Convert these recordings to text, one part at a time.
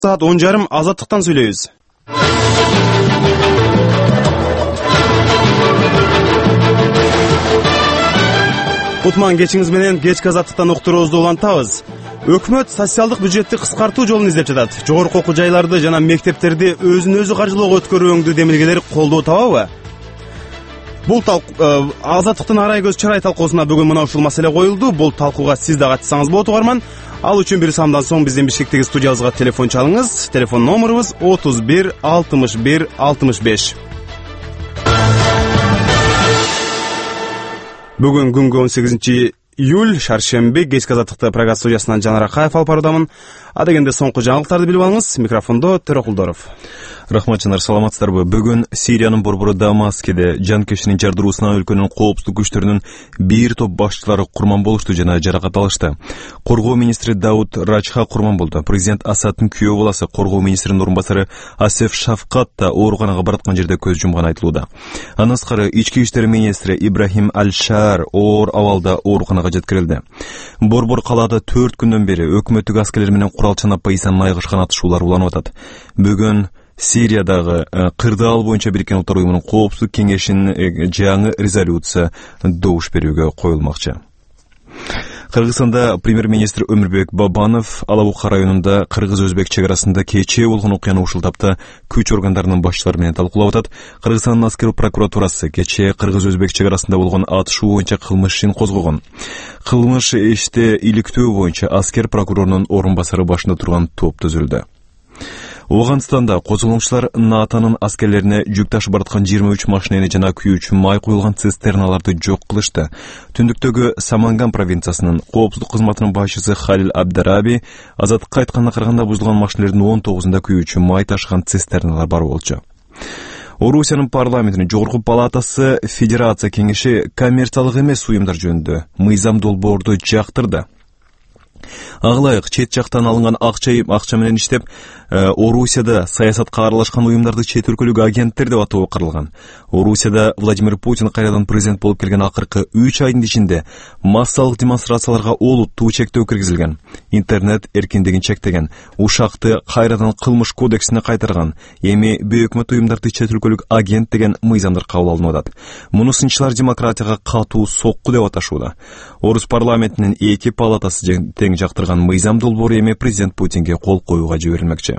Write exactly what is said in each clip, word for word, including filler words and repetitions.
Saat он жарым Азаттыктан сүйлөйбүз. Кутман кечиңиз менен кечки Азаттыктан уктуруубузду улантабыз. Өкмөт социалдык бюджетти кыскартуу жолун издеп жатат. Жогорку окуу жайларды жана мектептерди өзүн өзү каржылоого өткөрүүңдү демилгелер колдоо табабы? Бул талк Азаттыктын арай көз чарай талкуусуна бүгүн мына ушул маселе коюлду. Бул талкууга сиз да катышсаңыз болот угарман. Ал үчүн бир самдан соң биздин Бишкектеги студиябызга телефон чалыңыз. Телефон номерубуз отуз бир алтымыш бир алтымыш беш. Бүгүн күнгө он сегизинчи июль, шаршемби, кечки Азаттыкты программа студиясынан Жанар Акаев алып баруудамын. Адегенде соңку жаңылыктарды билип алыңыз. Микрофондо Төрөкулдоров. Рахмат Жанар, саламатсыздарбы? Бүгүн Сириянын борбору Дамаскеде жанкештин жардыруусуна өлкөнүн коопсуздук күчтөрүнүн бир топ башчылары курман болушту жана жаракат алышты. Коргоо министри Дауд Рачха курман болду. Президент Асадтын күйөө баласы коргоо министринин орун басары Асеф Шафкат да ооруканага бараткан жерде көз жумган айтылууда. Андан тышкары ички иштер министри Ибрахим Аль-Шаар оор абалда ооруканага жеткирилди. Борбор калаада төрт күндөн бери өкмөттүк аскерлер менен курал чанап байсан майгышкан атышуулар уланып атат. Бүгүн Сириядагы кырдаал боюнча Бириккен Улуттар уюмунун коопсуздук кеңешинин жаңы резолюция добуш берүүгө коюлмакчы. Кыргызстанда премьер-министр Өмүрбек Бабанов Алабука районунда кыргыз-өзбек чек арасында кечээ болгон окуяны ушул тапта күч органдарынын башчылары менен талкуулап атат. Кыргызстандын аскер прокуратурасы кечээ кыргыз-өзбек чек арасында болгон атышуу боюнча кылмыш ишин козгогон. Кылмыш иште иликтөө боюнча аскер прокурорунун орун басары башында турган топ түзүлдү. Оғанстанда козголоңчулар НАТОнун аскерлерине жүк ташып бараткан жыйырма үч машинени жана күйүүчү май куюлган цистерналарды жок кылышты. Түндүктөгү Саманган провинциясынын коопсуздук кызматынын башчысы Халил Абдараби Азаттыкка айтканына караганда бузулган машинелердин он тогузунда күйүүчү май ташыган цистерналар бар болчу. Орусиянын парламентинин жогорку палатасы Федерация кеңеши коммерциялык эмес уюмдар жөнүндө мыйзам долбоорду жактырды. Аглайык чет жактан алынган акча акча менен иштеп, Орусияда саясатка аралашкан уюмдарды чет өлкөлүк агенттер деп атоо каралган. Орусияда Владимир Путин кайрадан президент болуп келген акыркы үч айдын ичинде массалык демонстрацияларга олуттуу чектөө киргизилген. Интернет эркиндигин чектеген, ушакты кайрадан кылмыш кодексине кайтарган. Эми бейөкмөт уюмдарды чет өлкөлүк агент деген мыйзамдар кабыл алынып атат. Муну сынчылар демократияга катуу сокку деп аташууда. Орус парламентинин эки палатасы тең жактырган мыйзам долбоору эми президент Путинге кол коюуга жиберилмекчи.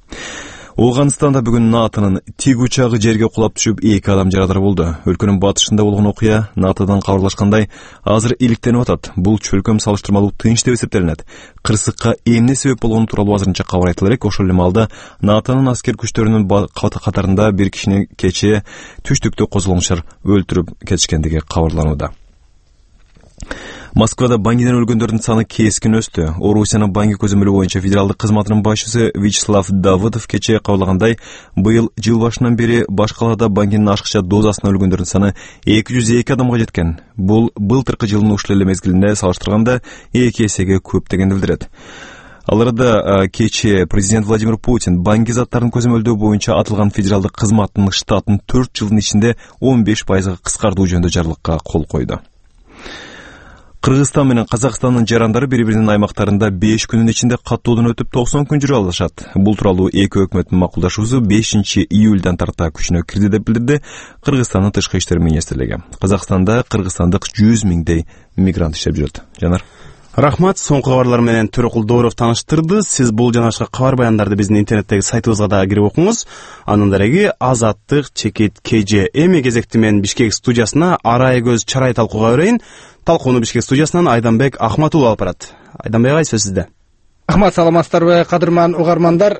Оғанстанда бүгүн НАТОнун тиг учагы жерге кулап түшүп эки адам жарадар болду. Өлкөнүн батышында болгон окуя НАТОдон кабарлашкандай азыр иликтенип атат. Бул чөлкөм салыштырмалуу тынч деп эсептелинет. Кырсыкка эмне себеп болгону тууралуу азырынча кабар айтыла элек. Ошол эле маалда НАТОнун аскер күчтөрүнүн катарында бир кишини кечээ түштүктө козголоңчулар өлтүрүп кетишкендиги кабарланууда. Москвада баңгиден өлгөндөрдүн саны кескин өстү. Орусиянын баңги көзөмөлү боюнча федералдык кызматынын башчысы Вячеслав Давыдов кечээ кабарлагандай, быйыл жыл башынан бери баш калаада баңгинин ашкыча дозасынан өлгөндөрдүн саны эки жүз эки адамга жеткен. Бул былтыркы жылдын ушул эле мезгилинде салыштырганда эки эсеге көп дегенди билдирет. Аларда кечээ президент Владимир Путин баңги заттарын көзөмөлдөө боюнча атылган федералдык кызматтын штатын төрт жылдын ичинде он беш пайызга кыскартуу жөнүндө жарлыкка кол койду. Кыргызстан менен Казакстандын жарандары бири-биринин аймактарында беш күнүн ичинде каттоодон өтүп токсон күн жүрө алышат. Бул тууралуу эки өкмөттүн макулдашуусу бешинчи июльдан тарта күчүнө кирди деп билдирди Кыргызстандын тышкы иштер министрлиги. Казакстанда кыргызстандык жүз миңдей мигрант иштеп жүрөт. Жанар. Рахмат, соңку кабарлар менен Төрөкулдоров таныштырды. Сиз бул жана башка кабар баяндарды биздин интернеттеги сайтыбызга да кирип окуңуз. Анын дареги Азаттык чекит кж. Эми кезекти мен Бишкек студиясына арай көз чарай талкууга өрөйүн. Талкууну Бишкек студиясынан Айданбек Ахматулов алып барат. Айданбек ай, сөз сизде. Рахмат, саламатсыздарбы, кадырман угармандар.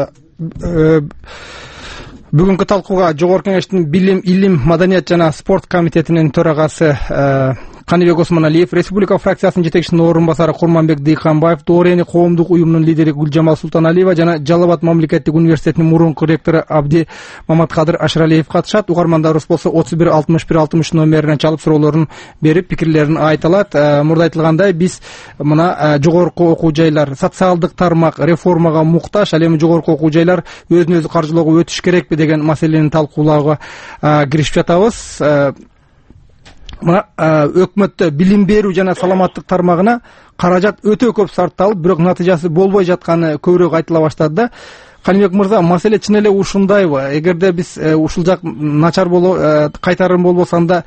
Бүгүнкү талкууга Жогорку Кеңештин билим, илим, маданият жана спорт комитетинин төрагасы Каныбек Осмоналиев, Республика фракциясынын жетекчисинин орун басары Курманбек Дыйканбаев, Доорени коомдук уюмунун лидери Гүлжамал Султаналиева жана Жалал Абад мамлекеттик университетинин мурунку ректору Абди Маматкадыр Ашыралиев катышат. Угармандарыбыз болсо отуз бир алтымыш бир алтымыш номерине чалып суроолорун берип, пикирлерин айта алат. Мурда айтылгандай, биз мына жогорку окуу жайлар социалдык тармак реформага муктаж, ал эми жогорку окуу жайлар өзүн өзү каржылоого өтүш керекпи деген маселени талкуулоого киришип жатабыз. Мына өкмөттө билим берүү жана саламаттык тармагына каражат өтө көп сарпталып, бирок натыйжасы болбой жатканы көбүрөөк айтыла баштады да. Каныбек мырза, маселе чын эле ушундайбы? Эгерде биз ушул жак начар боло кайтарым болбосо, анда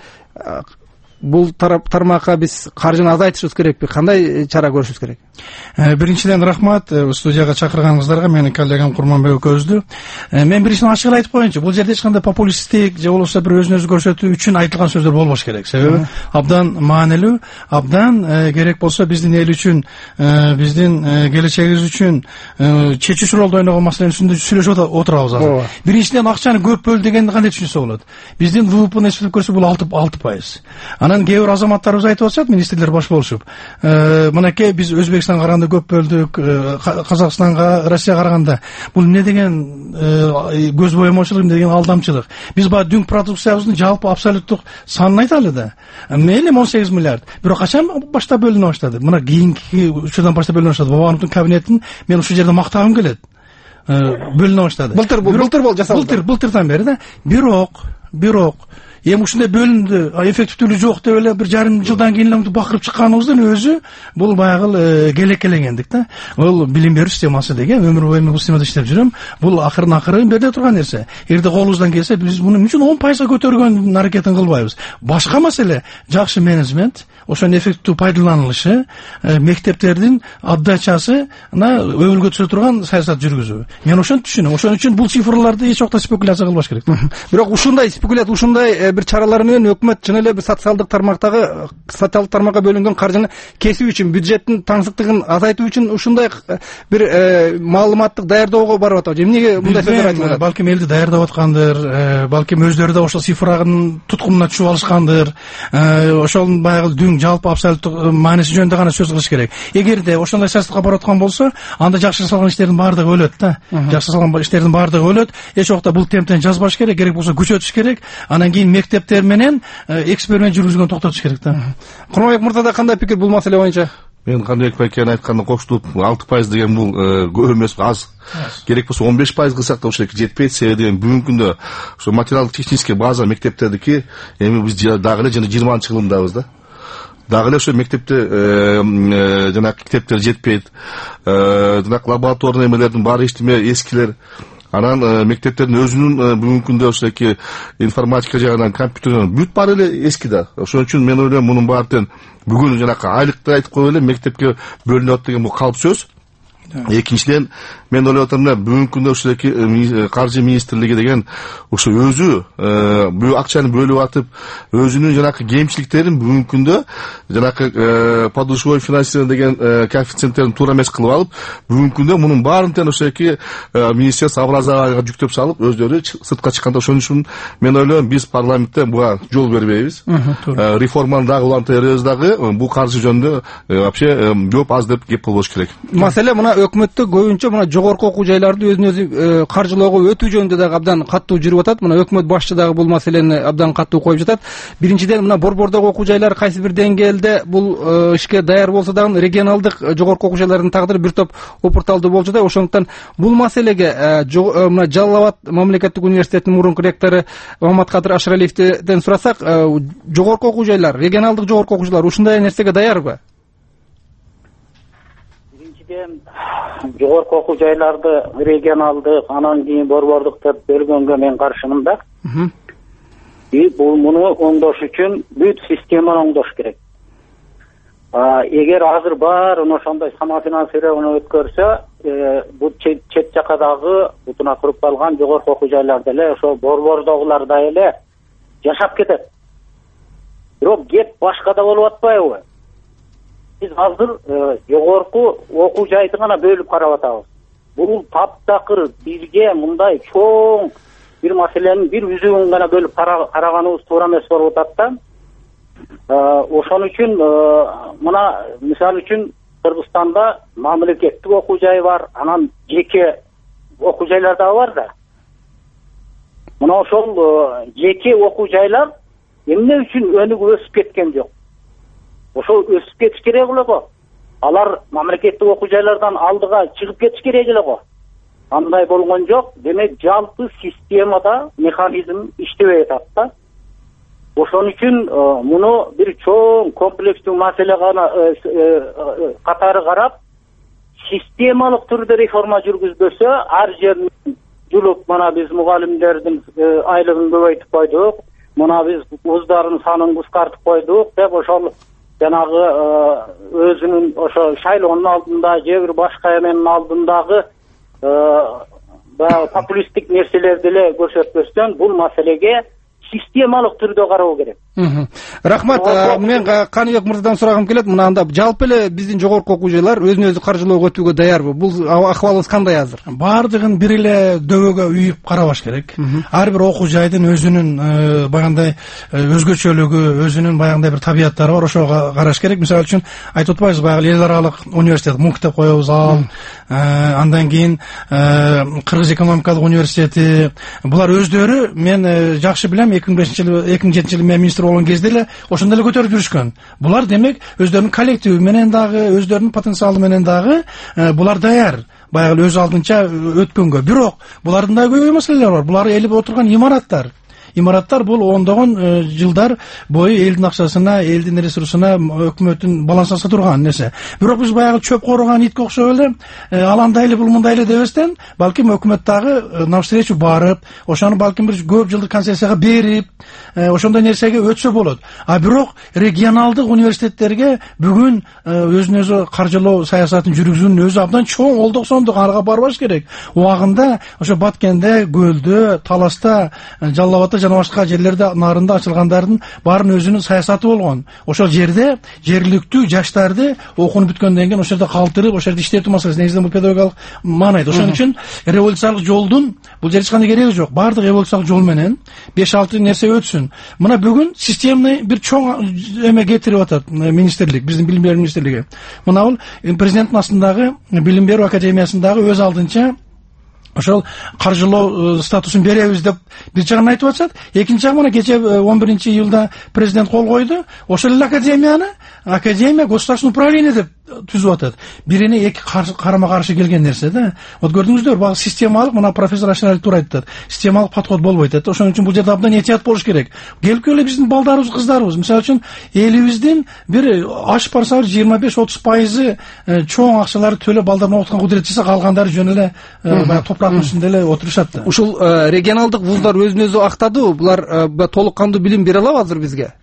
бул тармакка биз каржыны азайтышыбыз керекпи? Кандай чара көрүшүбүз керек? Биринчиден рахмат студияга чакырганыңыздарга, менин коллегам Курманбек экөөбүздү. Мен биринчиден ачык айтып коеюнчу, бул жерде эч кандай популисттик же болбосо бир өзүн өзү көрсөтүү үчүн айтылган сөздөр болбош керек. Себеби абдан маанилүү, абдан керек болсо биздин эл үчүн, биздин келечегибиз үчүн чечүүчү ролду ойногон маселенин үстүндө сүйлөшүп отурабыз азыр. Биринчиден акчаны көп бөл дегенди кандай түшүнсө болот? Биздин вэ вэ пны эсептеп көрсөк бул алты пайыз. Анан кээ бир азаматтарыбыз айтып атышат, министрлер баш болушуп, мынакей биз Өзбекстанга караганда көп бөлдүк, Казакстанга, Россияга караганда. Бул эмне деген көз боемочулук, эмне деген алдамчылык? Биз баягы дүң продукциябыздын жалпы абсолюттук санын айталы да. Мейли он сегиз миллиард. Бирок качан башта бөлүнө баштады? Мына кийинки учурдан баштап бөлүнө баштады. Бабановдун кабинетин мен ушул жерде мактагым келет. Бөлүнө баштады. Былтыр былтыр болду жасалды. Былтыр былтырдан бери да. Бирок, бирок эми ушундай бөлүндү, эффективдүүлүгү жок деп эле бир жарым жылдан кийин эле бакырып чыкканыбыздын өзү бул баягы келекелегендик да. Бул билим берүү системасы деген өмүр бою бул системада иштеп жүрөм. Бул акырын акырын берде турган нерсе. Эгерде колубуздан келсе биз муну эмне үчүн он пайызга көтөргөн аракетин кылбайбыз? Башка маселе жакшы менеджмент, ошонун эффективдүү пайдаланылышы, мектептердин отдачасы өбөлгө түшө турган саясат жүргүзүү. Мен ошону түшүнөм. Ошон үчүн бул цифрларды эч убакта спекуляция кылбаш керек. Бирок ушундай спекуляция, ушундай бир чаралар менен өкмөт чын эле бир социалдык тармактагы социалдык тармакка бөлүнгөн каржыны кесүү үчүн, бюджеттин таңсыктыгын азайтуу үчүн ушундай бир маалыматтык даярдоого барып атабы? Эмнеге мындай сөздөр айтып атат? Балким элди даярдап аткандыр, балким өздөрү да ошол цифранын туткунуна түшүп алышкандыр. Ошол баягы дүң жалпы абсолюттук мааниси жөнүндө гана сөз кылыш керек. Эгерде ошондой саясатка барып аткан болсо, анда жакшы жасалган иштердин баардыгы өлөт да. Жакшы жасалган иштердин баардыгы өлөт. Эч убакта бул темптен жазбаш керек, керек болсо күчөтүш керек. Анан кийин мектептер менен эксперимент жүргүзгөн токтотуш керек да. Курманбек мырзада кандай пикир бул маселе боюнча? Мен Каныбек байкенин айтканына кошулуп, алты пайыз деген бул көп эмес, аз. Керек болсо он беш пайыз кылсак да ошо жетпейт. Себеби деген бүгүнкү күндө ошо материалдык технический база мектептердики эми биз дагы эле жана жыйырманчы кылымдабыз да. Дагы эле ошо мектепте жана китептер жетпейт. Жана лабораторный эмелердин баары эчтеме эскилер. Анан мектептердин өзүнүн бүгүнкү күндө ошоки информатика жагынан, компьютерден бүт баары эле эски да. Ошон үчүн мен ойлойм, мунун баардыгын бүгүн жанакы айлыкты айтып коюп эле мектепке бөлүнүп атат деген бул калп сөз. Экинчиден мен ойлоп атам, бүгүнкү күндө ошо каржы министрлиги деген ошо өзү бул акчаны бөлүп атып, өзүнүн жанакы кемчиликтерин бүгүнкү күндө жанакы подушевой финансирование деген коэффициенттерин туура эмес кылып алып, бүгүнкү күндө мунун баарын тең ошоки министерство образованияга жүктөп салып, өздөрү сыртка чыкканда, ошон үчүн мен ойлойм, биз парламентте буга жол бербейбиз. Реформаны дагы уланта беребиз дагы, бул каржы жөнүндө вообще көп аз деп кеп болбош керек. Маселе мына өкмөттө көбүнчө мына жогорку окуу жайларды өзүн өзү каржылоого өтүү жөнүндө дагы абдан каттуу жүрүп атат. Мына өкмөт башчы дагы бул маселени абдан каттуу коюп жатат. Биринчиден мына борбордогу окуу жайлар кайсы бир деңгээлде бул ишке даяр болсо дагы регионалдык жогорку окуу жайлардын тагдыры бир топ опурталдуу болчу да. Ошондуктан бул маселеге мына Жалал Абад мамлекеттик университетинин мурунку ректору Маматкадыр Ашыралиевден сурасак, жогорку окуу жайлар, регионалдык жогорку окуу жайлар ушундай нерсеге даярбы? Жогорку окуу жайларды регионалдык, анан кийин борбордук деп бөлгөнгө мен каршымын да. Бул муну оңдош үчүн бүт системаны оңдош керек. Эгер азыр баарын ошондой самофинансирование өткөрсө, бул чет жакадагы бутуна куруп калган жогорку окуу жайларда эле, ошо борбордогуларда эле жашап кетет. Бирок кеп башкада болуп атпайбы? Биз азыр жогорку окуу жайды гана бөлүп карап атабыз. Бул таптакыр бизге мындай чоң бир маселенин бир үзүгүн гана бөлүп караганыбыз туура эмес болуп атат да. Ошон үчүн мына мисалы үчүн Кыргызстанда мамлекеттик окуу жай бар, анан жеке окуу жайлар да бар да. Мына ошол жеке окуу жайлар эмне үчүн өнүгүп өсүп кеткен жок? Ошол өсүп кетиш керек эле го. Алар мамлекеттик окуу жайлардан алдыга чыгып кетиш керек эле го. Андай болгон жок. Демек жалпы системада механизм иштебей атат да. Ошон үчүн муну бир чоң комплекстүү маселе катары карап, системалык түрдө реформа жүргүзбөсө, ар жерин жулуп, мына биз мугалимдердин айлыгын көбөйтүп койдук, мына биз вуздардын санын кыскартып койдук деп ошол жанагы өзүнүн ошо шайлоонун алдында же бир башка эменин алдындагы баягы популисттик нерселерди эле көрсөтпөстөн бул маселеге системалык түрдө кароо керек. Рахмат. Мен Каныбек мырзадан сурагым келет. Мынанда жалпы эле биздин жогорку окуу жайлар өзүн өзү каржылоого өтүүгө даярбы? Бул акыбалыбыз кандай азыр? Бардыгын бир эле дөбөгө үйүп карабаш керек. Ар бир окуу жайдын өзүнүн багандай өзгөчөлүгү, өзүнүн багандай бир табияттары бар, ошого караш керек. Мисалы үчүн айтып атпайбыз, баягы эл аралык университет МУК деп коебуз, ал андан кийин Кыргыз экономикалык университети, булар өздөрү мен жакшы билем, эки миң бешинчи жылы эки миң жетинчи жылы мен министр болгон кезде эле ошондой эле көтөрүп жүрүшкөн. Булар демек өздөрүнүн коллективи менен дагы, өздөрүнүн потенциалы менен дагы булар даяр баягы өз алдынча өткөнгө. Бирок булардын да көп маселелер бар. Булар элип отурган имараттар. Имараттар бул ондогон жылдар бою элдин акчасына, элдин ресурсуна, өкмөттүн балансына турган нерсе. Бирок биз баягы чөп коргон итке окшоп эле аландай эле, бул мындай эле дебестен, балким өкмөт дагы навстречу барып, ошону балким бир көп жылдык концессияга берип, ошондой нерсеге өтсө болот. А бирок регионалдык университеттерге бүгүн өзүн өзү каржылоо саясатын жүргүзүүнүн өзү абдан чоң олдоксондук, арга барбаш керек. Убагында ошо Баткенде, Көлдө, Таласта, Жалал Абадта жана башка жерлерде нарында ачылгандардын баарынын өзүнүн саясаты болгон. Ошол жерде жергиликтүү жаштарды окууну бүткөндөн кийин ошол жерде калтырып, ошол жерде иштетүү маселеси негизинен бул педагогикалык маанайда. Ошон үчүн революциялык жолдун бул жерде эч кандай кереги жок. Баардык революциялык жол менен беш алты нерсе өтсүн. Мына бүгүн системный бир чоң эме кетирип атат министрлик, биздин билим берүү министрлиги. Мына бул президенттин астындагы билим берүү академиясындагы өз алдынча ошол каржылоо статусун беребиз деп бир жагын айтып атышат. Экинчи жагы мына кече он биринчи июлда президент кол койду. Ошол эле академияны академия государственное управление деп түзүп атат. Бирине эки карама каршы келген нерсе да. Вот көрдүңүздөр, бак системалык, мына профессор Ашарали туура айтты. Системалык подход болбойт да. Ошон үчүн бул жерде абдан этият болуш керек. Келип келе биздин балдарыбыз, кыздарыбыз, мисалы үчүн элибиздин бир аш барса жыйырма беш отуз пайызы чоң акчаларды төлөп балдарын окуткан кудурет жаса, калгандары жөн эле баягы топурактын үстүндө эле отурушат да. Ушул регионалдык вуздар өзүн өзү актадыбы? Булар толук кандуу билим бере алабы азыр бизге?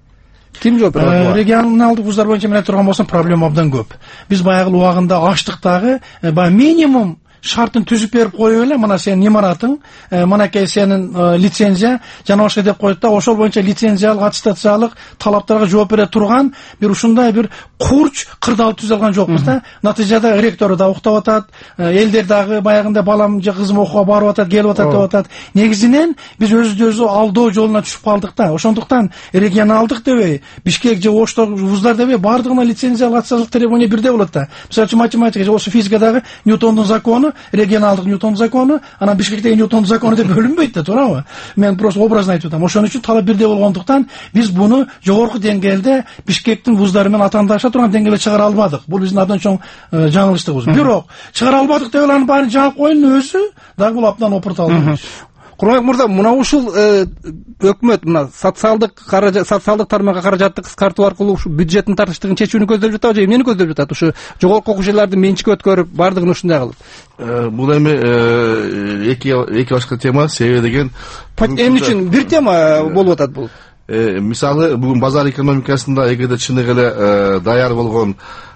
Ким жооп берет? Регионалдык вуздар боюнча мен турган болсом, проблема абдан көп. Биз баягы убагында аштыктагы баягы минимум шартын түзүп берип коюп эле, мына сенин имаратың, мынакей сенин лицензия жана ошо деп коет да, ошол боюнча лицензиялык, аттестациялык талаптарга жооп бере турган бир ушундай бир курч кырдаал түзө алган жокпуз да. Натыйжада ректору да уктап атат, элдер дагы баягында балам же кызым окууга барып атат, келип атат деп атат. Негизинен биз өзүбүздү алдоо жолуна түшүп калдык да. Ошондуктан регионалдык дебей, Бишкек же Ошто вуздар дебей, бардыгына лицензиялык, аттестациялык требования бирдей болот да. Мисалы үчүн математика же болсо физикадагы Ньютондун закону, регионалдык Ньютон закону, анан Бишкектеги Ньютон закону деп бөлүнбөйт да, туурабы? Мен просто образно айтып атам. Ошон үчүн талап бирдей болгондуктан биз буну жогорку деңгээлде Бишкектин вуздары менен атаандаша турган деңгээлге чыгара албадык. Бул биздин абдан чоң жаңылыштыгыбыз. Бирок чыгара албадык деп анын баарын жаап коюунун өзү дагы бул абдан опурталуу. Курманбек мырза, мына ушул өкмөт мына социалдык каражат, социалдык тармакка каражатты кыскартуу аркылуу ушу бюджеттин тартыштыгын чечүүнү көздөп жатабы же эмнени көздөп жатат? Ушу жогорку окуу жайларды менчикке өткөрүп, бардыгын ушундай кылып. Бул эми эки эки башка тема, себеби деген эмне үчүн бир тема болуп атат бул? Мисалы, бүгүн базар экономикасында эгерде чыныгы эле даяр болгон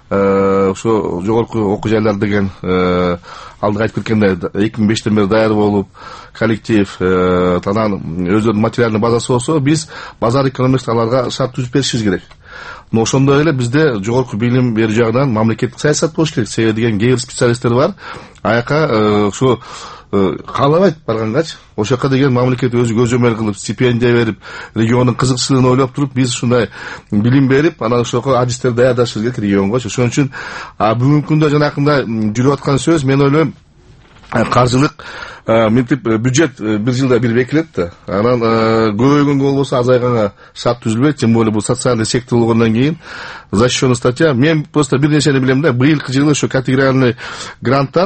ошо жогорку окуу жайлар деген алдыга айтып кеткендей эки миң бештен бери даяр болуп, коллектив, анан өздөрүнүн материальный базасы болсо, биз базар экономикасында аларга шарт түзүп беришибиз керек. Но ошондой эле бизде жогорку билим берүү жагынан мамлекеттик саясат болуш керек. Себеби деген кээ бир специалисттер бар, аяка ошо каалабайт баргангачы, ошол жака деген мамлекет өзү көзөмөл кылып, стипендия берип, региондун кызыкчылыгын ойлоп туруп, биз ушундай билим берип, анан ошого адистер даярдашыбыз керек регионго. Ошон үчүн бүгүнкү күндө жанакындай жүрүп аткан сөз, мен ойлойм, каржылык мынтип бюджет бир жылда бир бекилет да. Анан көбөйгөнгө болбосо азайганга шарт түзүлбөйт, тем более бул социальный сектор болгондон кийин защищенный статья. Мен просто бир нерсени билем да, быйылкы жылы ошо категориальный гранттар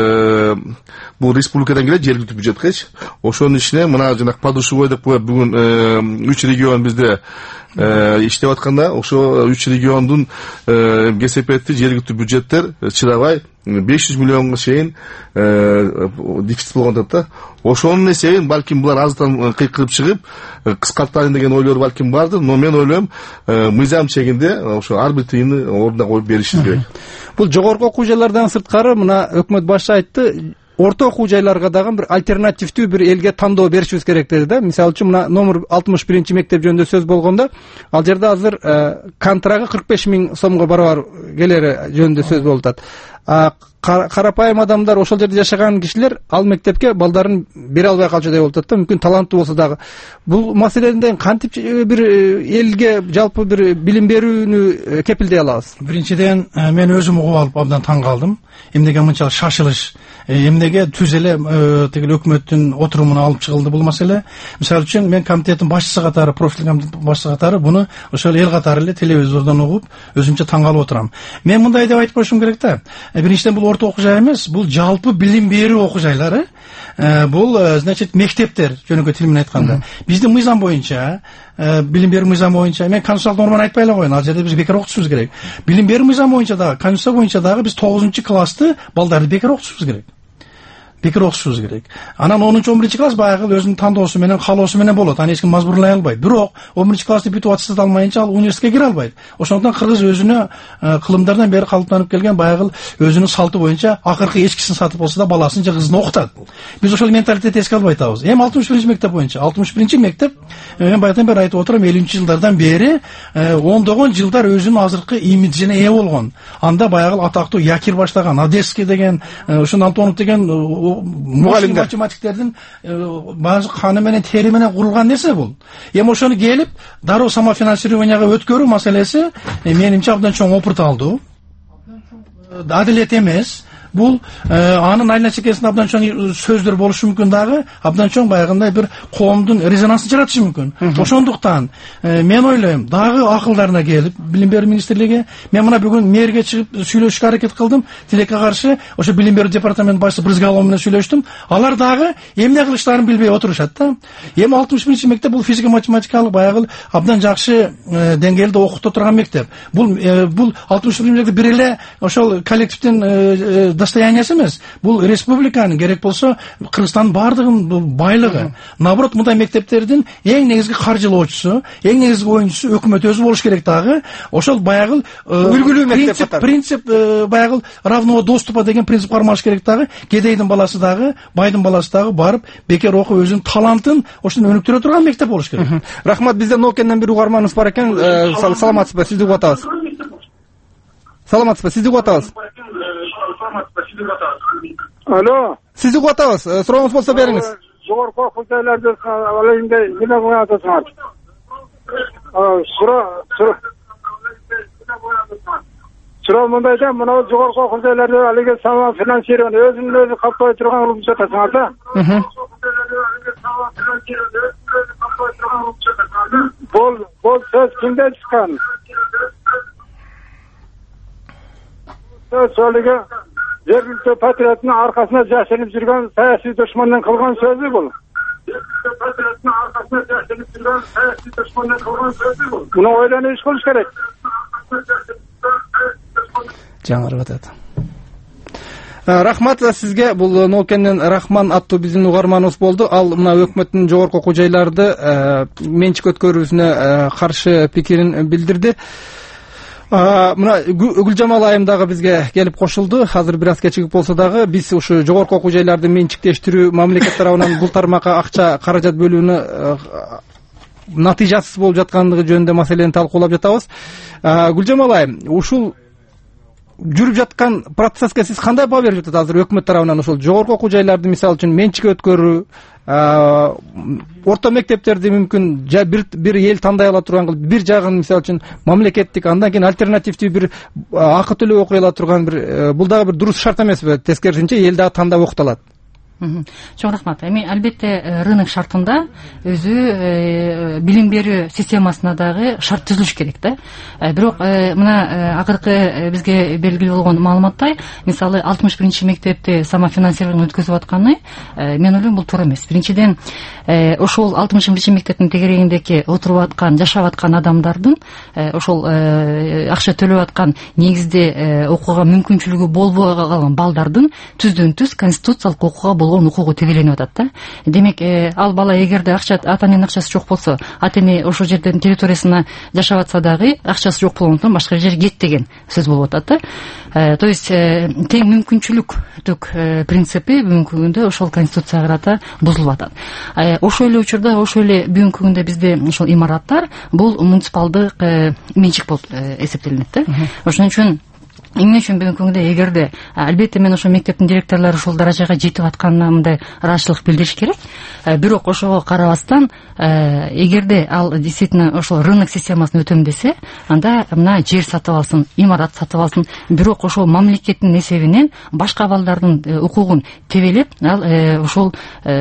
бул республикадан келет, жергиликтүү бюджеткечи. Ошонун ичине мына жанагы подушевой деп коет, бүгүн үч регион бизде иштеп атканда, ошо үч региондун кесепетти жергиликтүү бюджеттер чыдабай беш жүз миллионго чейин дефицит болгон да. Ошонун эсебин балким булар аздан кыйкырып чыгып кыскартайын деген ойлор балким бардыр, но мен ойлойм мыйзам чегинде ошо ар бир тыйынды ордуна коюп беришибиз керек. Бул жогорку окуу жайлардан сырткары мына өкмөт башчы айтты, орто окуу жайларга дагы бир альтернативдүү бир элге тандоо беришибиз керек деди да. Мисалы үчүн мына номер алтымыш биринчи мектеп жөнүндө сөз болгондо, ал жерде азыр контрагы кырк беш миң сомго барабар келери жөнүндө сөз болуп атат. Карапайым адамдар, ошол жерде жашаган кишилер ал мектепке балдарын бере албай калчу деп болуп атат да. Мүмкүн таланттуу болсо дагы. Бул маселеден кантип бир элге жалпы бир билим берүүнү кепилдей алабыз? Биринчиден мен өзүм угуп алып абдан таң калдым. Эмнеге мынчалык шашылыш, эмнеге түз эле тигил өкмөттүн отурумуна алып чыгылды бул маселе? Мисалы үчүн мен комитеттин башчысы катары, профиль комитеттин башчысы катары буну ошол эл катары эле телевизордон угуп, өзүмчө таң калып отурам. Мен мындай деп айтып коюшум керек да. Биринчиден бул орто окуу жай эмес, бул жалпы билим берүү окуу жайлары. Бул значит мектептер жөнөкөй тил менен айтканда. Биздин мыйзам боюнча, билим берүү мыйзамы боюнча, мен конституциялык норманы айтпай эле коеюн, ал жерде биз бекер окутушубуз керек. Билим берүү мыйзамы боюнча дагы, конституция боюнча дагы биз тогузунчу классты балдарды бекер окутушубуз керек. Бекер окутушубуз керек. Анан онунчу он биринчи класс баягы өзүнүн тандоосу менен, каалоосу менен болот. Аны эч ким мажбурлай албайт. Бирок он биринчи классты бүтүп аттестат алмайынча ал университетке кире албайт. Ошондуктан кыргыз өзүнө кылымдардан бери калыптанып келген баягы өзүнүн салты боюнча акыркы эчкисин сатып болсо да баласын же кызын окутат. Биз ошол менталитетти эске албай атабыз. Эми алтымыш биринчи мектеп боюнча, алтымыш биринчи мектеп мен баягыдан бери айтып отурам, элүүнчү жылдардан бери ондогон жылдар өзүнүн азыркы имиджине ээ болгон. Анда баягы атактуу Якир баштаган, Одесский деген, ушун Антонов деген мугалим математиктердин баазы каны менен тери менен курулган нерсе бул. Эми ошону келип дароо самофинансированияга өткөрүү маселеси менимче абдан чоң опурт алды. Адилет эмес. Бул анын айна чекесинде абдан чоң сөздөр болушу мүмкүн дагы, абдан чоң баягындай бир коомдун резонансын жаратышы мүмкүн. Ошондуктан мен ойлойм, дагы акылдарына келип, билим берүү министрлиги, мен мына бүгүн мэрге чыгып сүйлөшүшкө аракет кылдым, тилекке каршы ошо билим берүү департамент башчысы Брызгалова менен сүйлөштүм. Алар дагы эмне кылыштарын билбей отурушат да. Эми алтымыш биринчи мектеп бул физика математикалык баягы абдан жакшы деңгээлде окута турган мектеп. Бул бул алтымыш биринчи мектеп бир эле ошол коллективдин достояниясы эмес. Бул республиканын, керек болсо Кыргызстандын бардыгынын байлыгы. Наоборот, мындай мектептердин эң негизги каржылоочусу, эң негизги оюнчусу өкмөт өзү болуш керек дагы. Ошол баягы үлгүлүү мектеп катары. Принцип баягы равного доступа деген принцип кармаш керек дагы. Кедейдин баласы дагы, байдын баласы дагы барып бекер окуп өзүнүн талантын ошону өнүктүрө турган мектеп болуш керек. Рахмат, бизде Нокенен бир угарманыбыз бар экен. Саламатсызбы? Сизди угуп атабыз. Саламатсызбы? Сизди угуп атабыз. Алло. Сизди угуп атабыз. Сурооңуз болсо бериңиз. Жогорку окуу жайларды алайында эмне кылып атасыңар? Суроо суроо мындай да, мына жогорку окуу жайларды алиге самофинансирование өзүнүн өзү каптабай турган кылып жатасыңар да. Бул бул сөз кимден чыккан? Söylege жергиликтүү патриоттун аркасына жашырып жүргөн саясий душмандын кылган сөзү бул. Жергиликтүү патриоттун аркасына жашырып жүргөн саясий душмандын кылган сөзү бул. Муну ойлонуп иш кылыш керек. Жаңырып атат. Рахмат сизге. Бул Нокенен Рахман аттуу биздин угарманыбыз болду. Ал мына өкмөттүн жогорку окуу жайларды менчик өткөрүүсүнө каршы пикирин билдирди. Мына Гүлжамал айым дагы бизге келип кошулду. Азыр бир аз кечигип болсо дагы биз ушу жогорку окуу жайларды менчиктештирүү, мамлекет тарабынан бул тармакка акча каражат бөлүүнү натыйжасыз болуп жаткандыгы жөнүндө маселени талкуулап жатабыз. Гүлжамал айым, ушул жүрүп жаткан процесске сиз кандай баа берип жатат азыр өкмөт тарабынан? Ошол жогорку окуу жайларды мисалы үчүн менчикке өткөрүү, орто мектептерди мүмкүн бир бир эл тандай ала турган кылып, бир жагын мисалы үчүн мамлекеттик, андан кийин альтернативдүү бир акы төлөп окуй ала турган бир, бул дагы бир дурус шарт эмеспи? Тескерисинче эл дагы тандап окуталат. Чоң рахмат. Эми албетте рынок шартында өзү билим берүү системасына дагы шарт түзүлүш керек да. Бирок мына акыркы бизге белгилүү болгон маалыматтай, мисалы алтымыш биринчи мектепти самофинансирование өткөзүп атканы, мен ойлойм бул туура эмес. Биринчиден, ошол алтымыш биринчи мектептин тегерегиндеги отуруп аткан, жашап аткан адамдардын ошол акча төлөп аткан, негизде окууга мүмкүнчүлүгү болбой калган балдардын түздөн түз конституциялык окууга болгон укугу тегеленип атат да. Демек, ал бала эгерде акча, ата эненин акчасы жок болсо, ата эне ошол жердин территориясына жашап атса дагы акчасы жок болгондон башка жерге кет деген сөз болуп атат да. То есть тең мүмкүнчүлүктүк принципи бүгүнкү күндө ошол конституцияга карата бузулуп атат. Ошол эле учурда, ошол эле бүгүнкү күндө бизде ошол имараттар бул муниципалдык менчик болуп эсептелинет да. Ошон үчүн эмне үчүн бүгүнкү күндө эгерде албетте мен ошол мектептин директорлору ушул даражага жетип атканына мындай ыраазычылык билдириш керек. Бирок ошого карабастан, эгерде ал действительно ошол рынок системасын өтөм десе, анда мына жер сатып алсын, имарат сатып алсын, бирок ошол мамлекеттин эсебинен башка балдардын укугун тебелеп, ал ошол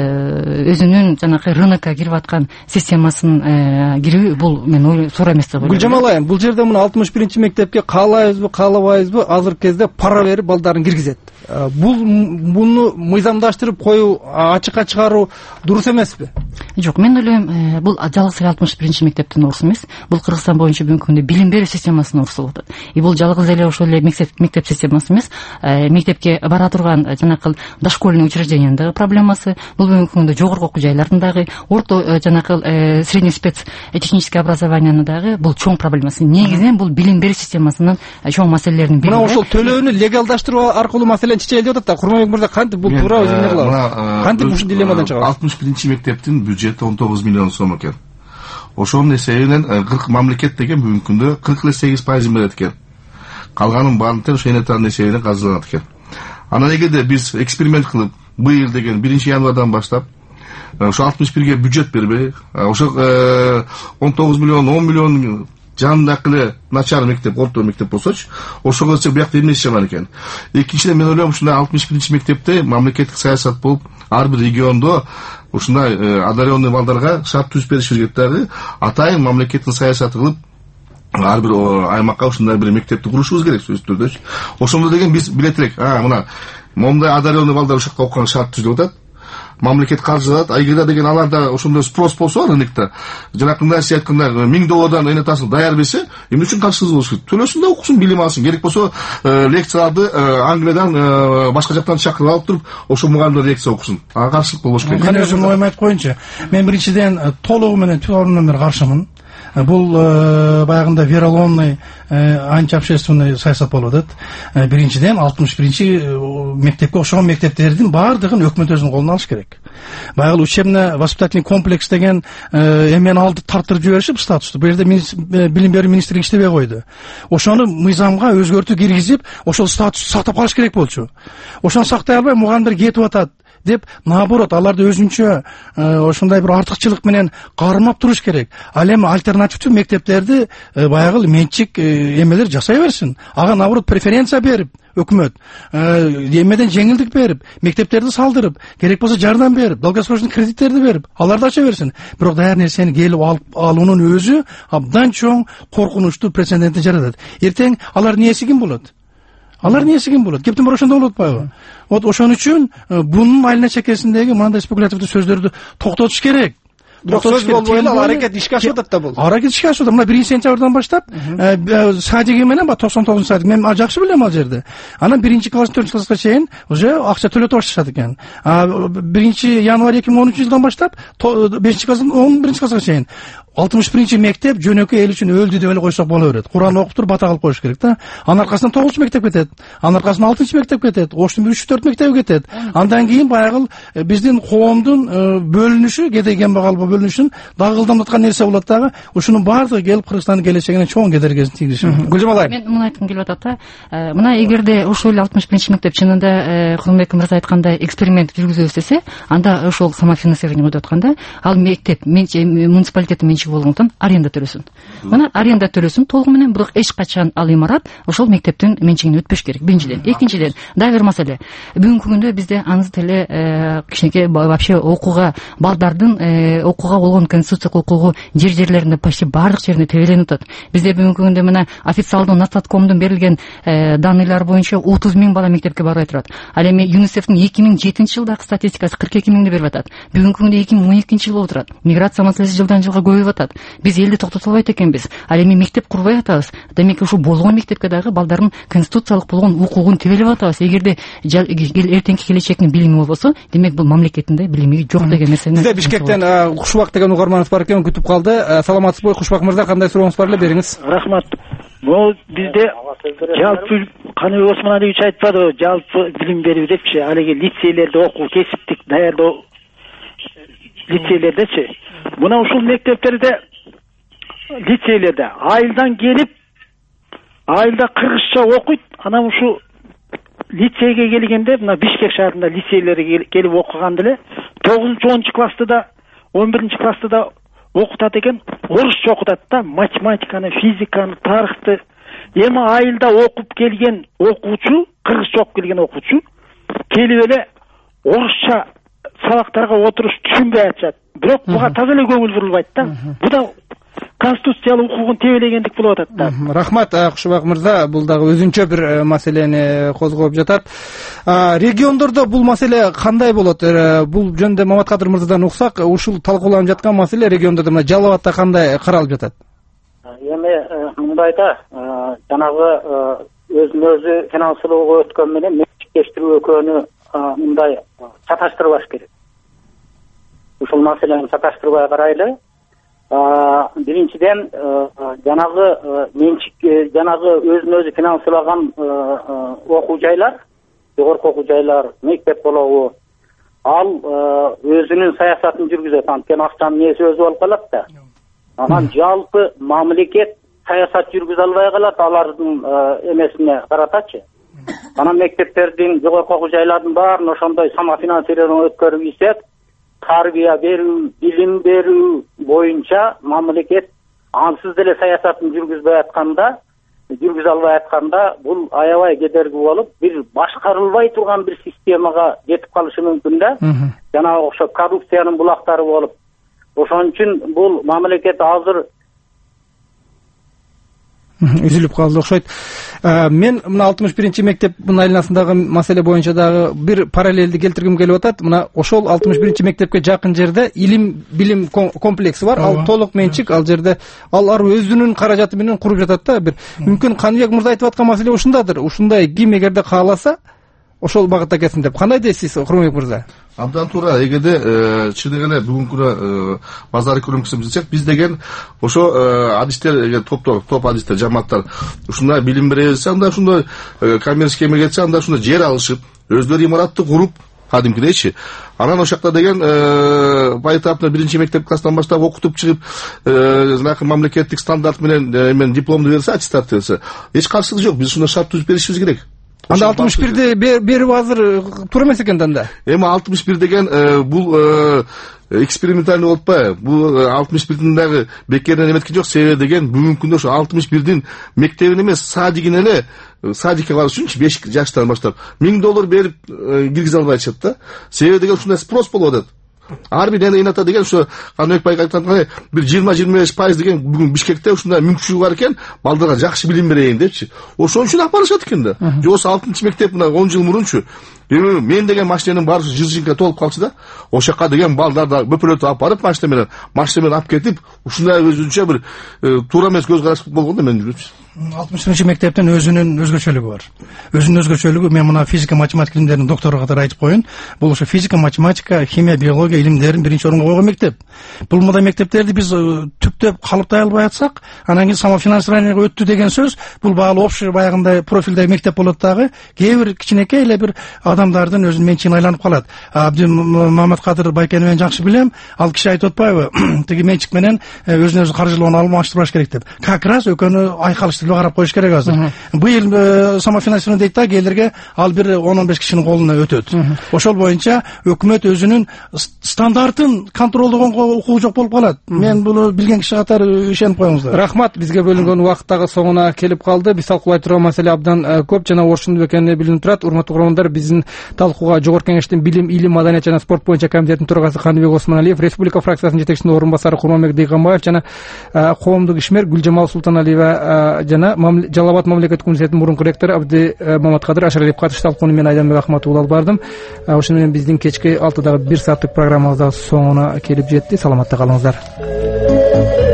өзүнүн жанакы рынокко кирип аткан системасын кирүү, бул мен ойлойм туура эмес деп ойлойм. Гүлжамал айым, бул жерде мына алтымыш биринчи мектепке каалайбызбы, каалабайбызбы, азыркы кезде пара берип балдарын киргизет. Бул буну мыйзамдаштырып коюу, ачыкка чыгаруу дурус эмеспи? Жок, мен ойлойм, бул жалгыз эле алтымыш биринчи мектептин оорусу эмес. Бул Кыргызстан боюнча бүгүнкү күндө билим берүү системасынын оорусу болуп атат. И бул жалгыз эле ошол эле мектеп системасы эмес, мектепке бара турган жанакы дошкольный учреждениянын дагы проблемасы, бул бүгүнкү күндө жогорку окуу жайлардын дагы, орто жанакы средний спец технический образованиянын дагы бул чоң проблемасы. Негизинен бул билим берүү системасынын чоң маселелеринин бири. Мына ошол төлөөнү легалдаштыруу аркылуу маселени чечели деп атат да. Курманбек мырза, кантип бул туура эмне кылабыз? Кантип ушул дилеммадан чыгабыз? алтымыш биринчи мектептин бюджети он тогуз миллион сом экен. Ошонун эсебинен кырк мамлекет деген бүгүнкү күндө кырк эле сегиз пайызын берет экен. Калганын баарын тең шенетанын эсебинен каржыланат экен. Анан эгерде биз эксперимент кылып, быйыл деген биринчи январдан баштап ошо алтымыш бирге бюджет бербей, ошо он тогуз миллион, он миллион жанындагы эле начар мектеп, орто мектеп болсочу, ошого келсек биякта эмне жаман экен. Экинчиден, мен ойлойм, ушундай алтымыш биринчи мектепте мамлекеттик саясат болуп, ар бир региондо ушундай одаренный балдарга шарт түзүп бериш керек дагы, атайын мамлекеттин саясаты кылып, ар бир аймакка ушундай бир мектепти курушубуз керек сөзсүз түрдө. Ошондо деген биз билет элек, а мына момундай одаренный балдар ушакка окуган шарт түзүлүп атат. Мамлекет каржылат, айгерде деген аларда ошондой спрос болсо рынокто, жанакындай сиз айткандай миң доллардан энетасын даяр берсе, эмне үчүн каршысыз болуш керек? Төлөсүн да окусун, билим алсын. Керек болсо лекцияларды Англиядан, башка жактан чакырып алып туруп, ошо мугалимдер лекция окусун. Ага каршылык болбош керек. Мен өзүм оюм айтып коеюнчу. Мен биринчиден толугу менен туура бир каршымын. Бул баягында вероломный антиобщественный саясат болуп атат. Биринчиден алтымыш биринчи мектепке окшогон мектептердин баардыгын өкмөт өзүнүн колуна алыш керек. Баягы учебно-воспитательный комплекс деген эмени алды тартырып жиберишип статусту. Бул жерде билим берүү министрлиги иштебей койду. Ошону мыйзамга өзгөртүү киргизип, ошол статусту сактап калыш керек болчу. Ошону сактай албай мугалимдер кетип атат деп, наоборот, аларды өзүнчө ошондой бир артыкчылык менен кармап туруш керек. Ал эми альтернативдүү мектептерди баягы менчик эмелер жасай берсин. Ага наоборот преференция берип, өкмөт эмеден жеңилдик берип, мектептерди салдырып, керек болсо жардам берип, долгосрочный кредиттерди берип, аларды ача берсин. Бирок даяр нерсени келип алып алуунун өзү абдан чоң коркунучтуу прецедентти жаратат. Эртең алар нээси ким болот? Алар нээси ким болот? Кептин бир ошондой болуп атпайбы? Вот ошон үчүн бунун айылына чекесиндеги мындай спекулятивдүү сөздөрдү токтотуш керек. Бирок сөз болбой эле аракет ишке ашып атат да бул. Аракет ишке ашып атат. Мына биринчи сентябрдан баштап садиги менен ба токсон тогузунчу садик, мен жакшы билем ал жерде. Анан биринчи класс, төртүнчү класска чейин уже акча төлөтүп башташат экен. биринчи январь эки миң он үчүнчү жылдан баштап бешинчи класстан он биринчи класска чейин алтымыш биринчи мектеп жөнөкөй эл үчүн өлдү деп эле койсок боло берет. Куран окуп туруп бата кылып коюш керек да. Анын аркасынан тогузунчу мектеп кетет. Анын аркасынан алтынчы мектеп кетет. Оштун үч төрт мектеби кетет. Андан кийин баягы биздин коомдун бөлүнүшү, кедей кембагал бөлүнүшүн дагы ылдамдаткан нерсе болот дагы. Ушунун баардыгы келип Кыргызстандын келечегине чоң кедергисин тийгизиши мүмкүн. Гүлжам айым, мен муну айткым келип атат да. Мына эгерде ушул алтымыш биринчи мектеп чынында Курманбек мырза айткандай эксперимент жүргүзөбүз десе, анда ошол самофинансирование деп атканда, ал мектеп муниципалитеттин менчиги болгондуктан аренда төлөсүн. Мына аренда төлөсүн толугу менен, бирок эч качан ал имарат ошол мектептин менчигине өтпөш керек. Биринчиден, экинчиден, дагы бир маселе. Бүгүнкү күндө бизде аныз деле кичинекей вообще окууга балдардын окууга болгон конституциялык укугу жер жерлеринде почти баардык жеринде тебеленип атат. Бизде бүгүнкү күндө мына официалдуу Настаткомдун берилген данныйлар боюнча отуз миң бала мектепке барбай турат. Ал эми ЮНИСЕФтин эки миң жетинчи жылдагы статистикасы кырк эки миңди берип атат. Бүгүнкү күндө эки миң он экинчи жыл болуп турат. Миграция маселеси жылдан жылга көбөйүп атат. Биз элди токтото албайт экенбиз. Ал эми мектеп курбай атабыз. Демек ушул болгон мектепке дагы балдардын конституциялык болгон укугун тебелеп атабыз. Эгерде эртеңки келечектин билими болбосо, демек бул мамлекеттин билими жок деген нерсени. Бизде Бишкектен Кушубак деген угарманыбыз бар экен, күтүп калды. Саламатсызбы Кушубак мырза, кандай сурооңуз бар эле, бериңиз. Рахмат. Бул бизде жалпы Каныбек Осмоналиевич айтпадыбы, жалпы билим берүү депчи, ал эми лицейлерде окуу, кесиптик даярдоо лицейлердечи. Мына ушул мектептерде лицейлерде айылдан келип, айылда кыргызча окуйт, анан ушу лицейге келгенде, мына Бишкек шаарында лицейлерге келип окуганда эле тогузунчу онунчу класста да, он биринчи класста да окутат экен, орусча окутат да, математиканы, физиканы, тарыхты. Эми айылда окуп келген окуучу, кыргызча окуп келген окуучу келип эле орусча сабактарга отуруш түшүнбөй атышат. Бирок буга таза эле көңүл бурулбайт да. Бу да конституциялык укугун тебелегендик болуп атат да. Рахмат Кушубак мырза, бул дагы өзүнчө бир маселени козгоп жатат. Региондордо бул маселе кандай болот? Бул жөнүндө Маматкадыр мырзадан уксак, ушул талкууланып жаткан маселе региондордо мына Жалал Абадта кандай каралып жатат? Эми мындай да, жанагы өзүн өзү финансылоого өткөн менен менчиктештирүү экөөнү мындай чаташтырбаш керек. Ушул маселени чаташтырбай карайлы. Биринчиден жанагы менчик, жанагы өзүн өзү финансылаган окуу жайлар, жогорку окуу жайлар, мектеп болобу, ал өзүнүн саясатын жүргүзөт. Анткени акчанын нээси өзү болуп калат да. Анан жалпы мамлекет саясат жүргүзө албай калат алардын эмесине каратачы. Анан мектептердин, жогорку окуу жайлардын баарын ошондой самофинансирование өткөрүп ийсек, тарбия берүү, билим берүү боюнча мамлекет ансыз деле саясатын жүргүзбөй атканда, жүргүзө албай атканда, бул аябай кедерги болуп, бир башкарылбай турган бир системага жетип калышы мүмкүн да. Жанагы окшоп коррупциянын булактары болуп. Ошон үчүн бул мамлекет азыр үзүлүп калды окшойт. Мен мына алтымыш биринчи мектептин айланасындагы маселе боюнча дагы бир параллелди келтиргим келип атат. Мына ошол алтымыш биринчи мектепке жакын жерде илим билим комплекси бар. Ал толук менчик, ал жерде алар өзүнүн каражаты менен куруп жатат да. Бир мүмкүн Каныбек мырза айтып аткан маселе ушундадыр. Ушундай ким эгерде кааласа ошол багытта кетсин деп. Кандай дейсиз Курманбек мырза? Абдан туура. Эгерде чындыгы эле бүгүнкү күнү базар экономикасын билсек, биз деген ошо адистер, топтор, топ адистер, жамааттар ушундай билим беребиз, анда ушундай коммерческий эме кетсе, анда ушундай жер алышып, өздөрү имаратты куруп, кадимкидейчи. Анан ошол жакта деген поэтапно биринчи мектеп класстан баштап окутуп чыгып, жанагы мамлекеттик стандарт менен мен дипломду берсе, аттестат берсе, эч каршылык жок. Биз ушундай шарт түзүп беришибиз керек. Анда алтымыш бирди берип азыр туура эмес экен да анда. Эми алтымыш бир деген бул экспериментальный болуп атпайбы? Бул алтымыш бирдин дагы бекеринен эметкен жок. Себеби деген бүгүнкү күндө ошо алтымыш бирдин мектебин эмес, садигин эле садикке барыш үчүнчү беш жаштан баштап миң доллар берип киргизе албай атышат да. Себеби деген ушундай спрос болуп атат. Ар бир ината деген ошо Каныбек байга айткандай бир жыйырма жыйырма беш пайыз деген бүгүн Бишкекте ушундай мүмкүнчүлүгү бар экен, балдарга жакшы билим берейин депчи. Ошон үчүн алып барышат экен да. Жоксо алтынчы мектеп мына он жыл мурунчу мен деген машиненин баары жыржыңка толуп калчу да. Ошол жака деген балдарды бөпөлөтүп алып барып машина менен, машина менен алып кетип, ушундай өзүнчө бир туура эмес көз караш болгон да мен жүрүпчү. алтымыш биринчи мектептин өзүнүн өзгөчөлүгү бар. Өзүнүн өзгөчөлүгү, мен мына физика, математика илимдеринин доктору катары айтып коеюн. Бул ошо физика, математика, химия, биология илимдерин биринчи орунга койгон мектеп. Бул мындай мектептерди биз түптөп калыптай албай атсак, анан кийин самофинансированиеге өттү деген сөз, бул баалы общий баягындай профилдеги мектеп болот дагы. Кээ бир кичинекей эле бир адамдардын өзүнүн менчигине айланып калат. Абди Маматкадыр Байкени мен жакшы билем, ал киши айтып атпайбы, тиги менчик менен өзүнүн өзү каржылоонун алмаштырбаш керек деп. Как раз экөөнү айкалыштырып карап коюш керек азыр. Быйыл самофинансирование дейт да, келерге ал бир он он беш кишинин колуна өтөт. Ошол боюнча өкмөт өзүнүн стандартын контролдогонго укугу жок болуп калат. Мен буну билген киши катары ишенип коюңуздар. Рахмат, бизге бөлүнгөн убакыт дагы соңуна келип калды. Биз талкуулай турган маселе абдан көп жана орчундуу экени билинип турат. Урматтуу көрөрмандар, биздин талкууга Жогорку Кеңештин билим, илим, маданият жана спорт боюнча комитетинин төрагасы Каныбек Осмоналиев, Республика фракциясынын жетекчисинин орун басары Курманбек Дыйканбаев жана коомдук ишмер Гүлжамал Султаналиева жана Жалал Абад мамлекеттик университетинин мурунку ректору Абди Маматкадыр Ашаралиев катышты. Талкууну мен Айданбек Ахматов алып бардым. Ошону менен биздин кечки алтыдагы бир сааттык программабыз да соңуна келип жетти. Саламатта калыңыздар.